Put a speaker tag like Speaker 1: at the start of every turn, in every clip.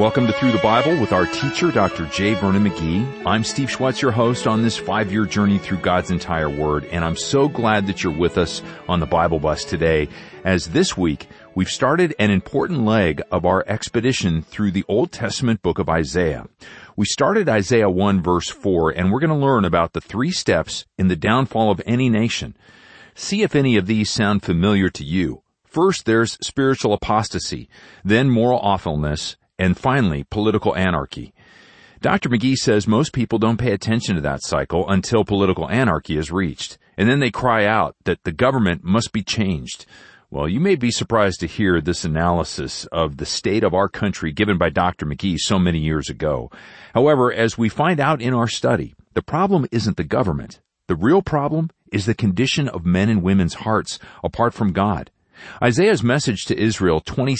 Speaker 1: Welcome to Through the Bible with our teacher, Dr. J. Vernon McGee. I'm Steve Schwetz, your host on this 5-year journey through God's entire Word, and I'm so glad that you're with us on the Bible Bus today, as this week we've started an important leg of our expedition through the Old Testament book of Isaiah. We started Isaiah 1 verse 4, and we're going to learn about the 3 steps in the downfall of any nation. See if any of these sound familiar to you. First, there's spiritual apostasy, then moral awfulness, and finally, political anarchy. Dr. McGee says most people don't pay attention to that cycle until political anarchy is reached, and then they cry out that the government must be changed. Well, you may be surprised to hear this analysis of the state of our country given by Dr. McGee so many years ago. However, as we find out in our study, the problem isn't the government. The real problem is the condition of men and women's hearts apart from God. Isaiah's message to Israel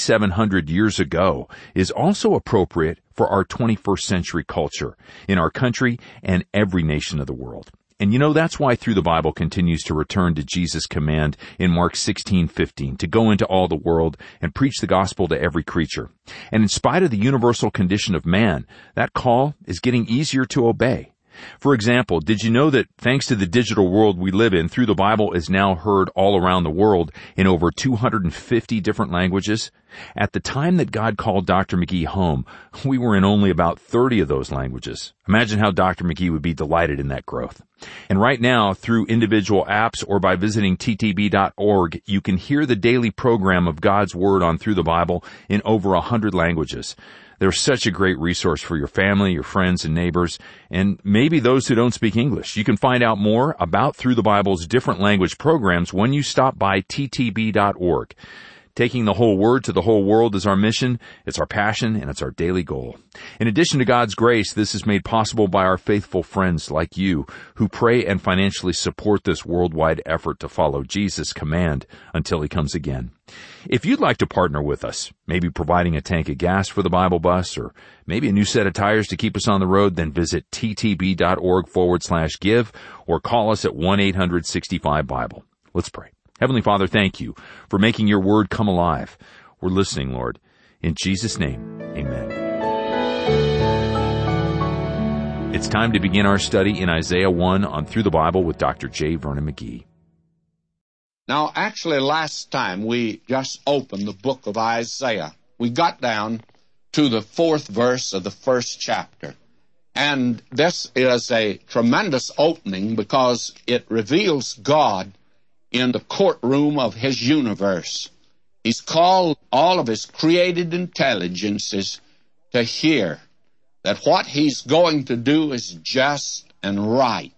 Speaker 1: 2,700 years ago is also appropriate for our 21st century culture, in our country and every nation of the world. And you know, that's why Through the Bible continues to return to Jesus' command in Mark 16:15 to go into all the world and preach the gospel to every creature. And in spite of the universal condition of man, that call is getting easier to obey. For example, did you know that thanks to the digital world we live in, Through the Bible is now heard all around the world in over 250 different languages? At the time that God called Dr. McGee home, we were in only about 30 of those languages. Imagine how Dr. McGee would be delighted in that growth. And right now, through individual apps or by visiting ttb.org, you can hear the daily program of God's Word on Through the Bible in over 100 languages. They're such a great resource for your family, your friends, and neighbors, and maybe those who don't speak English. You can find out more about Through the Bible's different language programs when you stop by ttb.org. Taking the whole Word to the whole world is our mission, it's our passion, and it's our daily goal. In addition to God's grace, this is made possible by our faithful friends like you who pray and financially support this worldwide effort to follow Jesus' command until He comes again. If you'd like to partner with us, maybe providing a tank of gas for the Bible Bus or maybe a new set of tires to keep us on the road, then visit ttb.org/give or call us at 1-800-65-BIBLE. Let's pray. Heavenly Father, thank you for making your word come alive. We're listening, Lord. In Jesus' name, amen. It's time to begin our study in Isaiah 1 on Through the Bible with Dr. J. Vernon McGee.
Speaker 2: Now, actually, last time we just opened the book of Isaiah. We got down to the 4th verse of the 1st chapter. And this is a tremendous opening because it reveals God in the courtroom of His universe. He's called all of His created intelligences to hear that what He's going to do is just and right.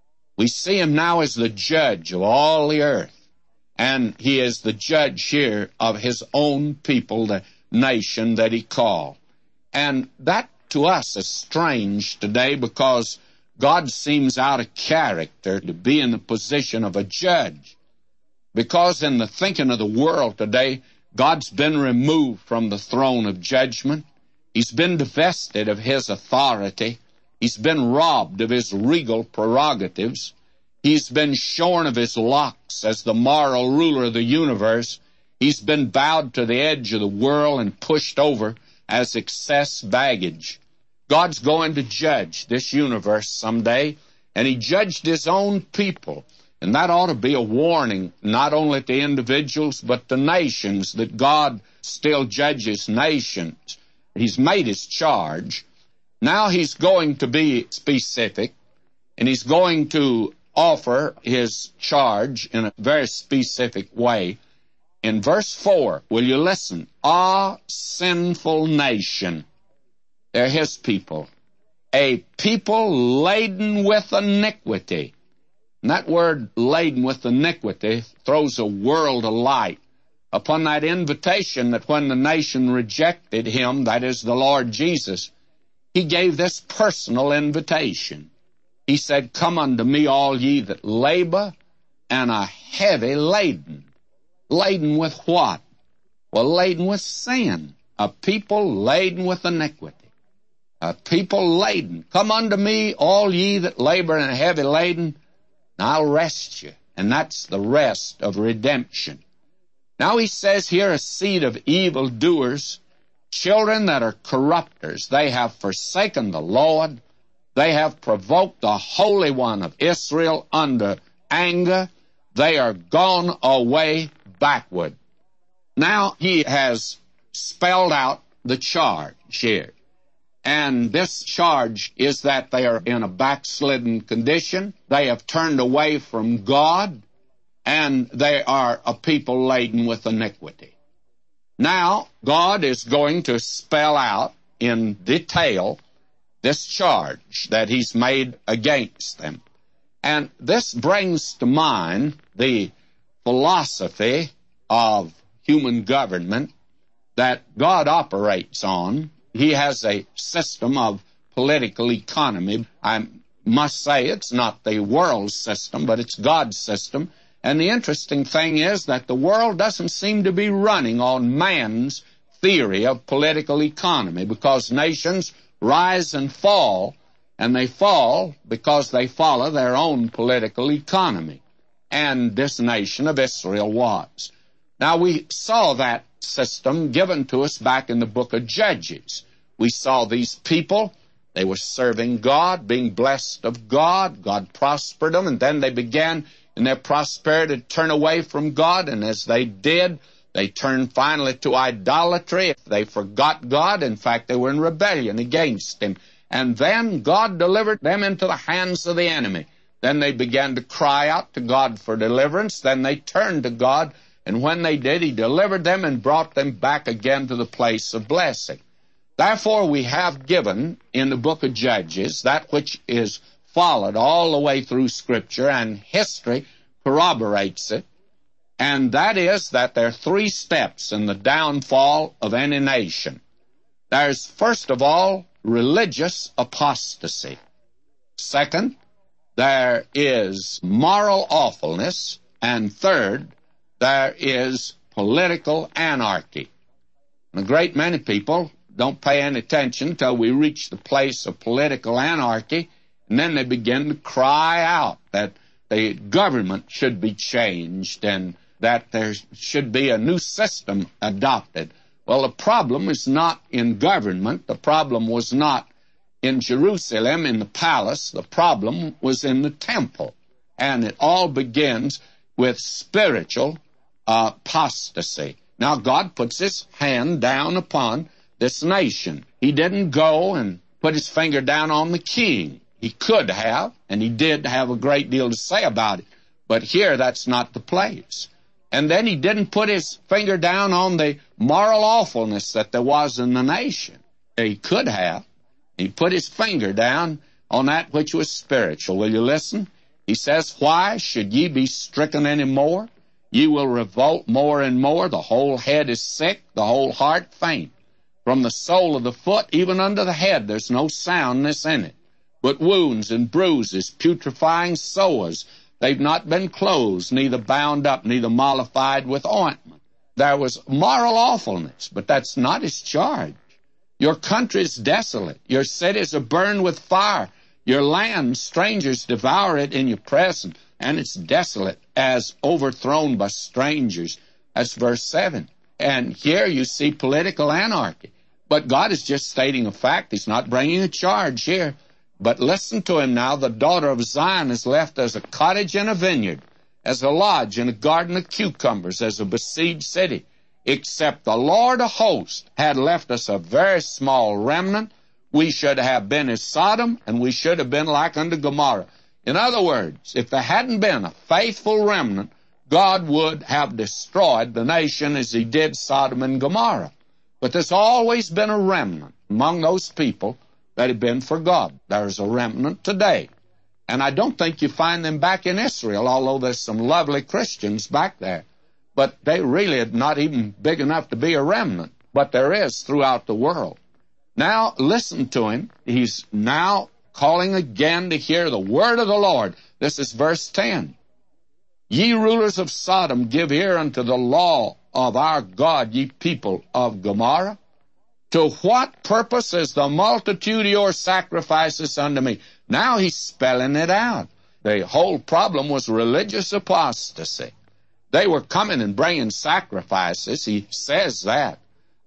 Speaker 2: We see Him now as the judge of all the earth, and He is the judge here of His own people, the nation that He called. And that to us is strange today because God seems out of character to be in the position of a judge. Because in the thinking of the world today, God's been removed from the throne of judgment. He's been divested of His authority. He's been robbed of His regal prerogatives. He's been shorn of His locks as the moral ruler of the universe. He's been bowed to the edge of the world and pushed over as excess baggage. God's going to judge this universe someday, and He judged His own people. And that ought to be a warning, not only to individuals, but to nations, that God still judges nations. He's made His charge. Now He's going to be specific, and He's going to offer His charge in a very specific way. In verse 4, will you listen? Ah, sinful nation. They're His people. A people laden with iniquity. And that word, laden with iniquity, throws a world of light upon that invitation that when the nation rejected Him, that is the Lord Jesus, He gave this personal invitation. He said, come unto me, all ye that labor and are heavy laden. Laden with what? Well, laden with sin. A people laden with iniquity. A people laden. Come unto me, all ye that labor and are heavy laden, and I'll rest you. And that's the rest of redemption. Now He says here, a seed of evildoers children that are corrupters. They have forsaken the Lord. They have provoked the Holy One of Israel under anger. They are gone away backward. Now he has spelled out the charge here. And this charge is that they are in a backslidden condition. They have turned away from God, and they are a people laden with iniquity. Now, God is going to spell out in detail this charge that he's made against them. And this brings to mind the philosophy of human government that God operates on. He has a system of political economy. I must say it's not the world's system, but it's God's system. And the interesting thing is that the world doesn't seem to be running on man's theory of political economy, because nations rise and fall, and they fall because they follow their own political economy. And this nation of Israel was. Now, we saw that system given to us back in the book of Judges. We saw these people, they were serving God, being blessed of God. God prospered them, and then they began in their prosperity to turn away from God, and as they did, they turned finally to idolatry. They forgot God. In fact, they were in rebellion against him. And then God delivered them into the hands of the enemy. Then they began to cry out to God for deliverance. Then they turned to God, and when they did, he delivered them and brought them back again to the place of blessing. Therefore, we have given in the book of Judges that which is followed all the way through Scripture, and history corroborates it, and that is that there are three steps in the downfall of any nation. There's, first of all, religious apostasy. Second, there is moral awfulness. And third, there is political anarchy. And a great many people don't pay any attention until we reach the place of political anarchy, and then they begin to cry out that the government should be changed and that there should be a new system adopted. Well, the problem is not in government. The problem was not in Jerusalem, in the palace. The problem was in the temple. And it all begins with spiritual apostasy. Now, God puts his hand down upon this nation. He didn't go and put his finger down on the king. He could have, and he did have a great deal to say about it. But here, that's not the place. And then he didn't put his finger down on the moral awfulness that there was in the nation. He could have. He put his finger down on that which was spiritual. Will you listen? He says, "Why should ye be stricken any more? Ye will revolt more and more. The whole head is sick, the whole heart faint. From the sole of the foot even unto the head there's no soundness in it, but wounds and bruises, putrefying sores. They've not been closed, neither bound up, neither mollified with ointment." There was moral awfulness, but that's not his charge. Your country is desolate. Your cities are burned with fire. Your land, strangers devour it in your presence, and it's desolate as overthrown by strangers. That's verse 7. And here you see political anarchy. But God is just stating a fact. He's not bringing a charge here. But listen to him now. The daughter of Zion is left as a cottage in a vineyard, as a lodge in a garden of cucumbers, as a besieged city. Except the Lord of hosts had left us a very small remnant, we should have been as Sodom, and we should have been like unto Gomorrah. In other words, if there hadn't been a faithful remnant, God would have destroyed the nation as he did Sodom and Gomorrah. But there's always been a remnant among those people that have been for God. There's a remnant today. And I don't think you find them back in Israel, although there's some lovely Christians back there. But they really are not even big enough to be a remnant. But there is throughout the world. Now, listen to him. He's now calling again to hear the word of the Lord. This is verse 10. "Ye rulers of Sodom, give ear unto the law of our God, ye people of Gomorrah. To what purpose is the multitude of your sacrifices unto me?" Now he's spelling it out. The whole problem was religious apostasy. They were coming and bringing sacrifices. He says that.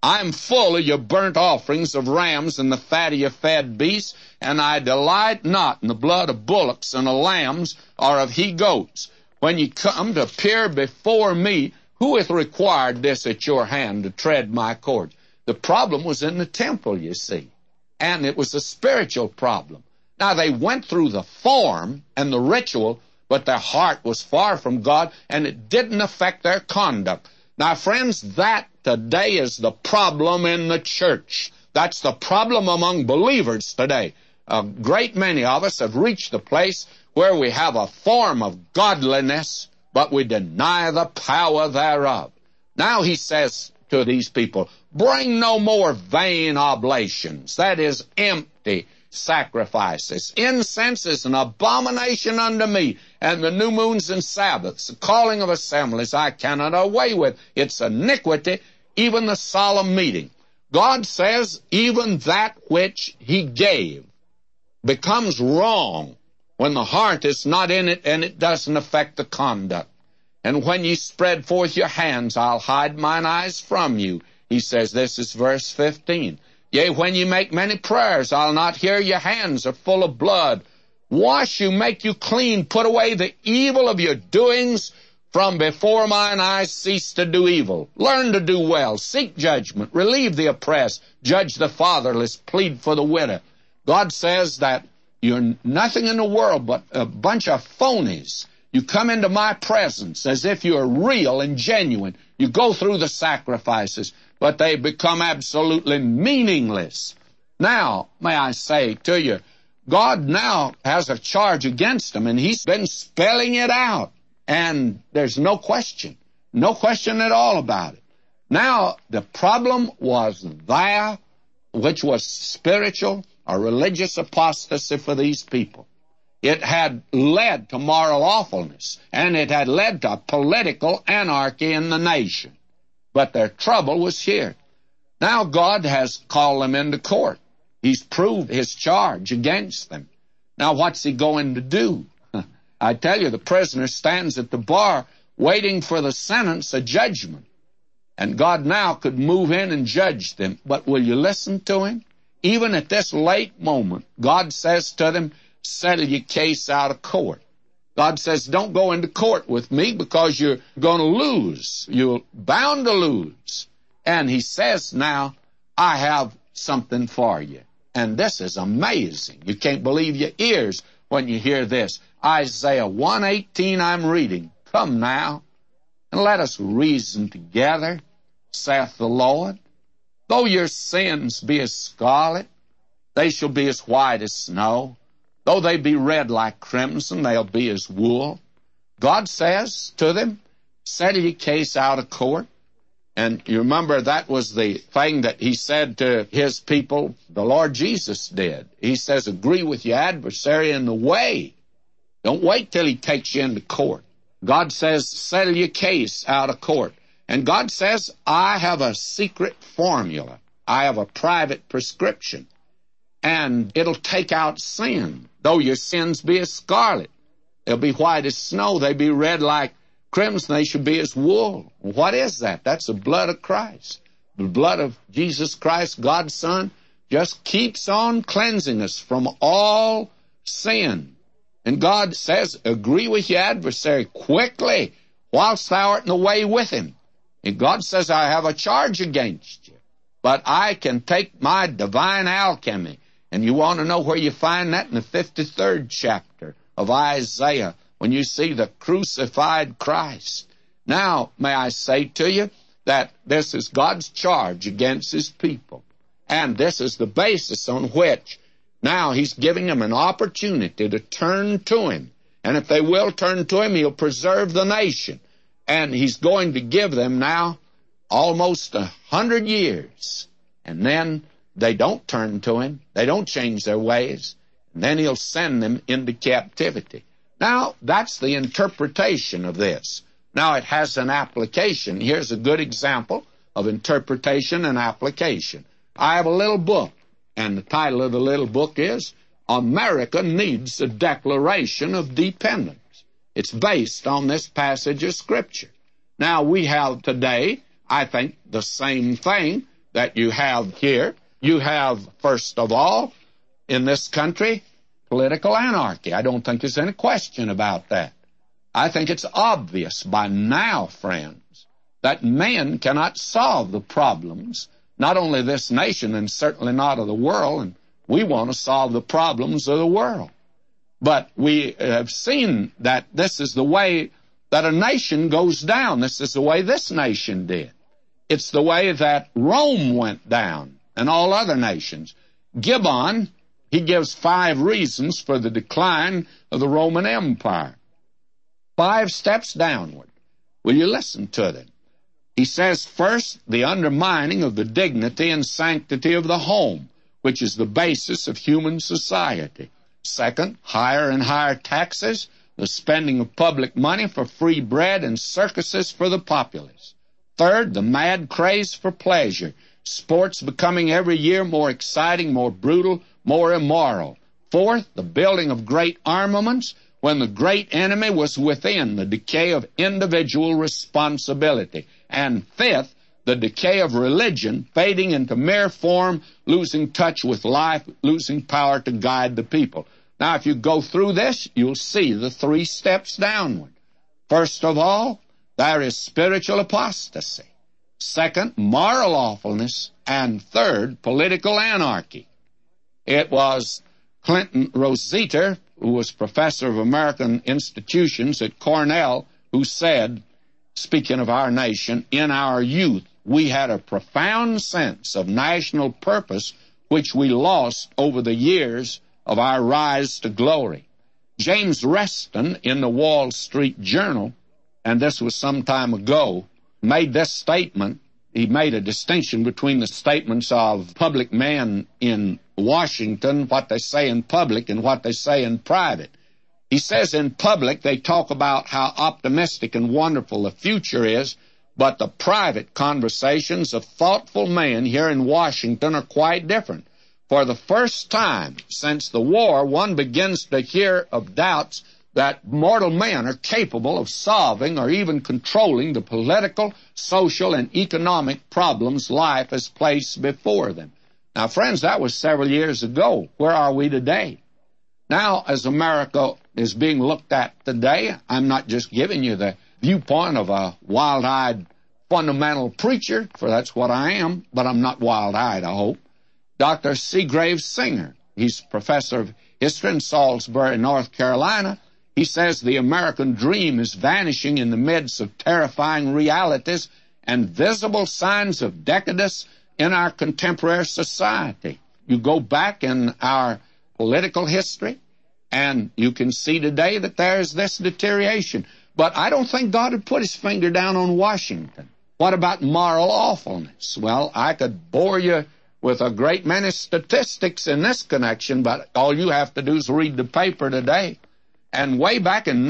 Speaker 2: I am full of your burnt offerings of rams and the fat of your fed beasts, and I delight not in the blood of bullocks and of lambs or of he-goats. When ye come to appear before me, who hath required this at your hand to tread my courts? The problem was in the temple, you see, and it was a spiritual problem. Now, they went through the form and the ritual, but their heart was far from God, and it didn't affect their conduct. Now, friends, that today is the problem in the church. That's the problem among believers today. A great many of us have reached the place where we have a form of godliness, but we deny the power thereof. Now he says to these people, bring no more vain oblations, that is, empty sacrifices. Incense is an abomination unto me, and the new moons and Sabbaths, the calling of assemblies, I cannot away with. It's iniquity, even the solemn meeting. God says even that which he gave becomes wrong when the heart is not in it and it doesn't affect the conduct. And when ye spread forth your hands, I'll hide mine eyes from you. He says, this is verse 15. Yea, when ye make many prayers, I'll not hear. Your hands are full of blood. Wash you, make you clean. Put away the evil of your doings. From before mine eyes cease to do evil. Learn to do well. Seek judgment. Relieve the oppressed. Judge the fatherless. Plead for the widow. God says that you're nothing in the world but a bunch of phonies. You come into my presence as if you're real and genuine. You go through the sacrifices, but they become absolutely meaningless. Now, may I say to you, God now has a charge against them, and he's been spelling it out. And there's no question at all about it. Now, the problem was there, which was spiritual or religious apostasy for these people. It had led to moral awfulness, and it had led to political anarchy in the nation. But their trouble was here. Now God has called them into court. He's proved his charge against them. Now what's he going to do? I tell you, the prisoner stands at the bar waiting for the sentence, a judgment. And God now could move in and judge them. But will you listen to him? Even at this late moment, God says to them, settle your case out of court. God says, don't go into court with me because you're going to lose. You're bound to lose. And he says now, I have something for you. And this is amazing. You can't believe your ears when you hear this. Isaiah 1:18 I'm reading. Come now, and let us reason together, saith the Lord. Though your sins be as scarlet, they shall be as white as snow. Though they be red like crimson, they'll be as wool. God says to them, settle your case out of court. And you remember that was the thing that he said to his people, the Lord Jesus did. He says, agree with your adversary in the way. Don't wait till he takes you into court. God says, settle your case out of court. And God says, I have a secret formula. I have a private prescription. And it'll take out sin. Though your sins be as scarlet, they'll be white as snow. They be red like crimson. They should be as wool. What is that? That's the blood of Christ. The blood of Jesus Christ, God's Son, just keeps on cleansing us from all sin. And God says, agree with your adversary quickly whilst thou art in the way with him. And God says, I have a charge against you, but I can take my divine alchemy. And you want to know where you find that? In the 53rd chapter of Isaiah, when you see the crucified Christ. Now, may I say to you that this is God's charge against his people. And this is the basis on which now he's giving them an opportunity to turn to him. And if they will turn to him, he'll preserve the nation. And he's going to give them now almost 100 years. And then they don't turn to him. They don't change their ways. And then he'll send them into captivity. Now, that's the interpretation of this. Now, it has an application. Here's a good example of interpretation and application. I have a little book, and the title of the little book is America Needs a Declaration of Dependence. It's based on this passage of Scripture. Now, we have today, I think, the same thing that you have here. You have, first of all, in this country, political anarchy. I don't think there's any question about that. I think it's obvious by now, friends, that men cannot solve the problems, not only this nation and certainly not of the world, and we want to solve the problems of the world. But we have seen that this is the way that a nation goes down. This is the way this nation did. It's the way that Rome went down and all other nations. Gibbon, he gives 5 reasons for the decline of the Roman Empire. 5 steps downward. Will you listen to them? He says, first, the undermining of the dignity and sanctity of the home, which is the basis of human society. Second, higher and higher taxes, the spending of public money for free bread and circuses for the populace. Third, the mad craze for pleasure, sports becoming every year more exciting, more brutal, more immoral. Fourth, the building of great armaments, when the great enemy was within, the decay of individual responsibility. And fifth, the decay of religion, fading into mere form, losing touch with life, losing power to guide the people. Now, if you go through this, you'll see the 3 steps downward. First of all, there is spiritual apostasy. Second, moral awfulness. And third, political anarchy. It was Clinton Rossiter, who was professor of American institutions at Cornell, who said, speaking of our nation, in our youth, we had a profound sense of national purpose which we lost over the years of our rise to glory. James Reston, in the Wall Street Journal, and this was some time ago, made this statement. He made a distinction between the statements of public men in Washington, what they say in public and what they say in private. He says in public they talk about how optimistic and wonderful the future is, but the private conversations of thoughtful men here in Washington are quite different. For the first time since the war, one begins to hear of doubts that mortal men are capable of solving or even controlling the political, social, and economic problems life has placed before them. Now, friends, that was several years ago. Where are we today? Now, as America is being looked at today, I'm not just giving you the viewpoint of a wild-eyed fundamental preacher, for that's what I am, but I'm not wild-eyed, I hope. Dr. Seagrave Singer, he's professor of history in Salisbury, North Carolina. He says the American dream is vanishing in the midst of terrifying realities and visible signs of decadence in our contemporary society. You go back in our political history, and you can see today that there's this deterioration. But I don't think God would put his finger down on Washington. What about moral awfulness? Well, I could bore you with a great many statistics in this connection, but all you have to do is read the paper today. And way back in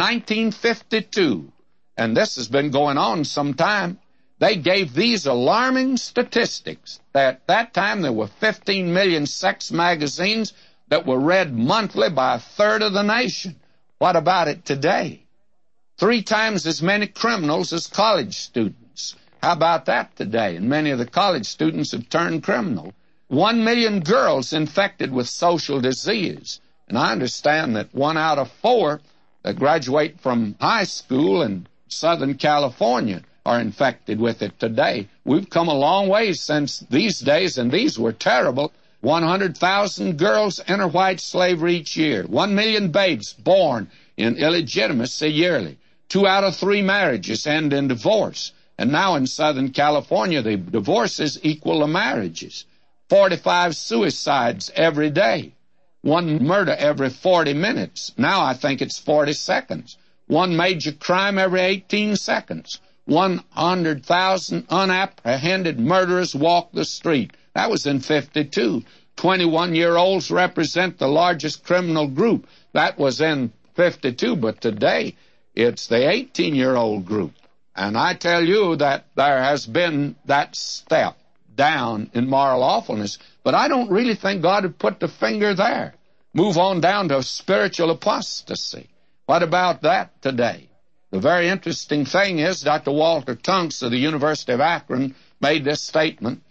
Speaker 2: 1952, and this has been going on some time, they gave these alarming statistics that at that time there were 15 million sex magazines that were read monthly by 1/3 of the nation. What about it today? 3 times as many criminals as college students. How about that today? And many of the college students have turned criminal. 1 million girls infected with social disease. And I understand that 1 out of 4 that graduate from high school in Southern California are infected with it today. We've come a long way since these days, and these were terrible. 100,000 girls enter white slavery each year. 1 million babes born in illegitimacy yearly. 2 out of 3 marriages end in divorce. And now in Southern California, the divorces equal the marriages. 45 suicides every day. 1 murder every 40 minutes. Now I think it's 40 seconds. 1 major crime every 18 seconds. 100,000 unapprehended murderers walk the street. That was in 52. 21-year-olds represent the largest criminal group. That was in 52, but today it's the 18-year-old group. And I tell you that there has been that step down in moral awfulness, but I don't really think God would put the finger there. Move on down to spiritual apostasy. What about that today? The very interesting thing is Dr. Walter Tunks of the University of Akron made this statement.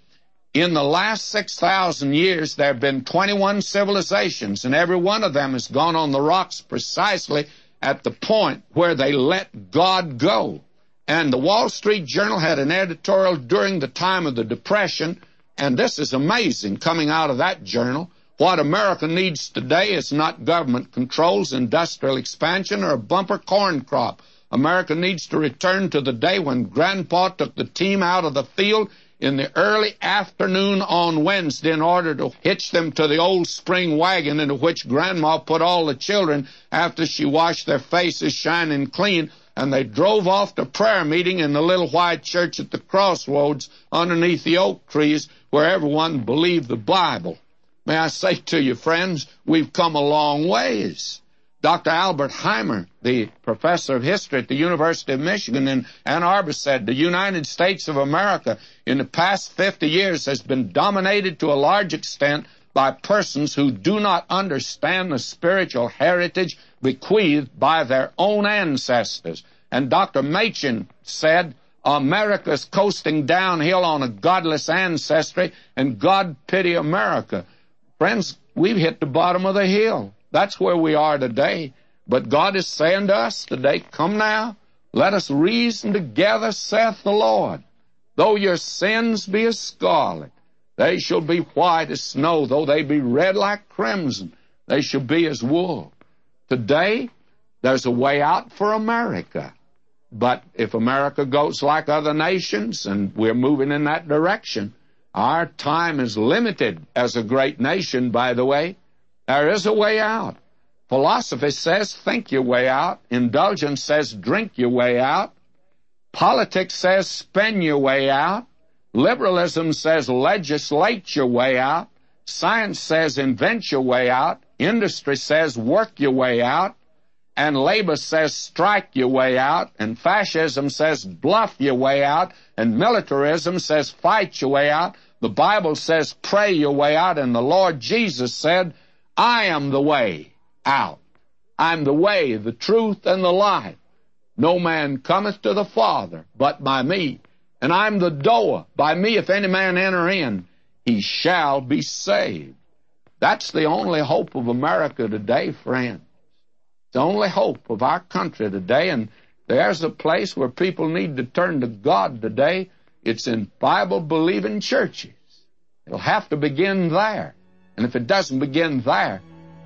Speaker 2: in the last 6,000 years, there have been 21 civilizations, and every one of them has gone on the rocks precisely at the point where they let God go. And the Wall Street Journal had an editorial during the time of the Depression, and this is amazing coming out of that journal. What America needs today is not government controls, industrial expansion, or a bumper corn crop. America needs to return to the day when Grandpa took the team out of the field in the early afternoon on Wednesday in order to hitch them to the old spring wagon into which Grandma put all the children after she washed their faces shining clean, and they drove off to prayer meeting in the little white church at the crossroads underneath the oak trees where everyone believed the Bible. May I say to you, friends, we've come a long ways. Dr. Albert Heimer, the professor of history at the University of Michigan in Ann Arbor, said the United States of America in the past 50 years has been dominated to a large extent by persons who do not understand the spiritual heritage bequeathed by their own ancestors. And Dr. Machen said, America's coasting downhill on a godless ancestry, and God pity America. Friends, we've hit the bottom of the hill. That's where we are today. But God is saying to us today, come now, let us reason together, saith the Lord. Though your sins be as scarlet, they shall be white as snow. Though they be red like crimson, they shall be as wool. Today, there's a way out for America. But if America goes like other nations, and we're moving in that direction, our time is limited as a great nation, by the way. There is a way out. Philosophy says think your way out. Indulgence says drink your way out. Politics says spend your way out. Liberalism says legislate your way out. Science says invent your way out. Industry says work your way out. And labor says strike your way out. And fascism says bluff your way out. And militarism says fight your way out. The Bible says pray your way out. And the Lord Jesus said, I am the way out. I'm the way, the truth, and the life. No man cometh to the Father but by me. And I'm the door. By me, if any man enter in, he shall be saved. That's the only hope of America today, friends. It's the only hope of our country today. And there's a place where people need to turn to God today. It's in Bible-believing churches. It'll have to begin there. And if it doesn't begin there,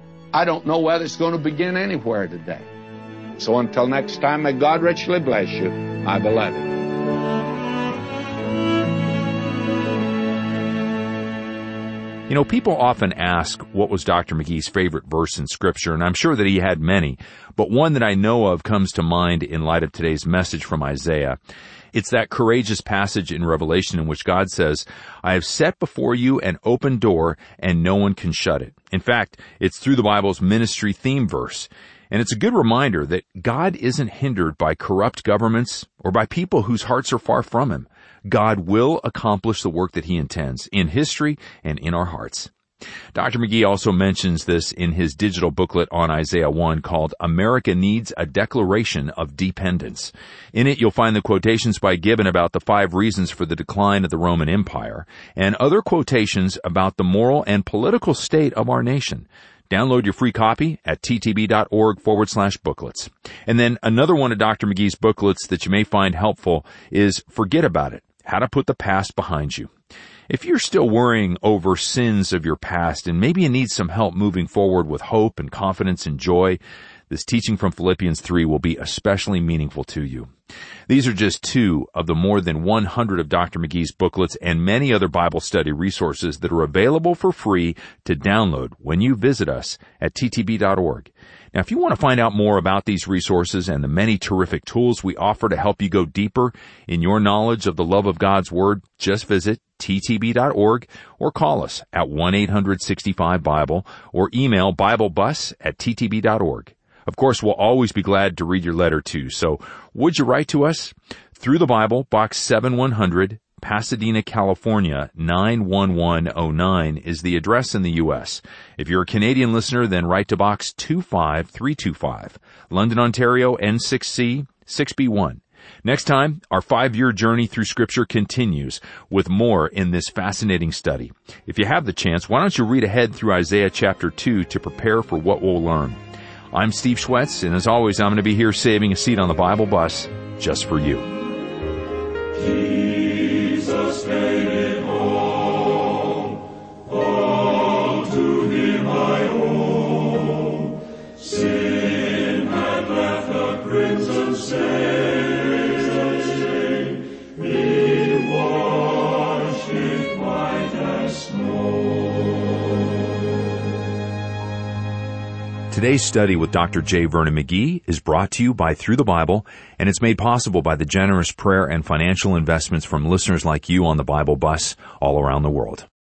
Speaker 2: I don't know whether it's going to begin anywhere today. So until next time, may God richly bless you, my beloved.
Speaker 1: You know, people often ask what was Dr. McGee's favorite verse in Scripture, and I'm sure that he had many, but one that I know of comes to mind in light of today's message from Isaiah. It's that courageous passage in Revelation in which God says, I have set before you an open door, and no one can shut it. In fact, it's through the Bible's ministry theme verse. And it's a good reminder that God isn't hindered by corrupt governments or by people whose hearts are far from Him. God will accomplish the work that He intends in history and in our hearts. Dr. McGee also mentions this in his digital booklet on Isaiah 1 called America Needs a Declaration of Dependence. In it, you'll find the quotations by Gibbon about the 5 reasons for the decline of the Roman Empire and other quotations about the moral and political state of our nation. Download your free copy at ttb.org/booklets. And then another one of Dr. McGee's booklets that you may find helpful is Forget About It, How to Put the Past Behind You. If you're still worrying over sins of your past and maybe you need some help moving forward with hope and confidence and joy, this teaching from Philippians 3 will be especially meaningful to you. These are just 2 of the more than 100 of Dr. McGee's booklets and many other Bible study resources that are available for free to download when you visit us at ttb.org. Now, if you want to find out more about these resources and the many terrific tools we offer to help you go deeper in your knowledge of the love of God's Word, just visit ttb.org or call us at 1-800-65-BIBLE or email BibleBus@ttb.org. Of course, we'll always be glad to read your letter too, so would you write to us? Through the Bible, Box 7100, Pasadena, California, 91109 is the address in the U.S. If you're a Canadian listener, then write to Box 25325, London, Ontario, N6C 6B1. Next time, our 5-year journey through Scripture continues with more in this fascinating study. If you have the chance, why don't you read ahead through Isaiah chapter 2 to prepare for what we'll learn. I'm Steve Schwetz, and as always, I'm going to be here saving a seat on the Bible bus just for you.
Speaker 3: Jesus made it all to Him I owe. Sin had left a crimson stain, He washed it white as snow.
Speaker 1: Today's study with Dr. J. Vernon McGee is brought to you by Through the Bible, and it's made possible by the generous prayer and financial investments from listeners like you on the Bible bus all around the world.